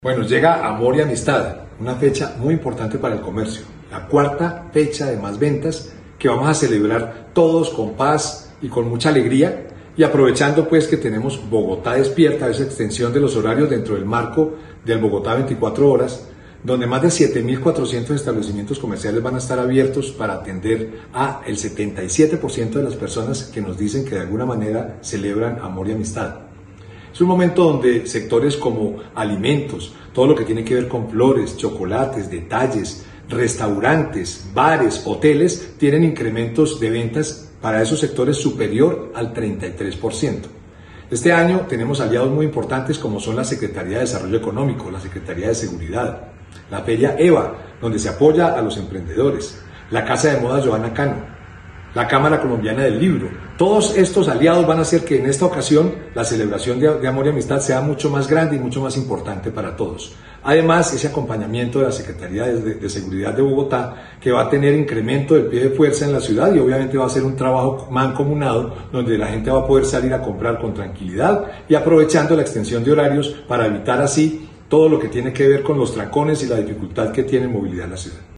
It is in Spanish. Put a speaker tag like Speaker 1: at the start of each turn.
Speaker 1: Bueno, llega Amor y Amistad, una fecha muy importante para el comercio, la cuarta fecha de más ventas que vamos a celebrar todos con paz y con mucha alegría y aprovechando pues que tenemos Bogotá Despierta, esa extensión de los horarios dentro del marco del Bogotá 24 horas, donde más de 7.400 establecimientos comerciales van a estar abiertos para atender a el 77% de las personas que nos dicen que de alguna manera celebran amor y amistad. Es un momento donde sectores como alimentos, todo lo que tiene que ver con flores, chocolates, detalles, restaurantes, bares, hoteles, tienen incrementos de ventas para esos sectores superior al 33%. Este año tenemos aliados muy importantes como son la Secretaría de Desarrollo Económico, la Secretaría de Seguridad, la Feria EVA, donde se apoya a los emprendedores, la Casa de Moda Joana Cano, la Cámara Colombiana del Libro. Todos estos aliados van a hacer que en esta ocasión la celebración de amor y amistad sea mucho más grande y mucho más importante para todos. Además, ese acompañamiento de la Secretaría de Seguridad de Bogotá, que va a tener incremento del pie de fuerza en la ciudad y obviamente va a ser un trabajo mancomunado donde la gente va a poder salir a comprar con tranquilidad y aprovechando la extensión de horarios para evitar así todo lo que tiene que ver con los trancones y la dificultad que tiene movilidad en la ciudad.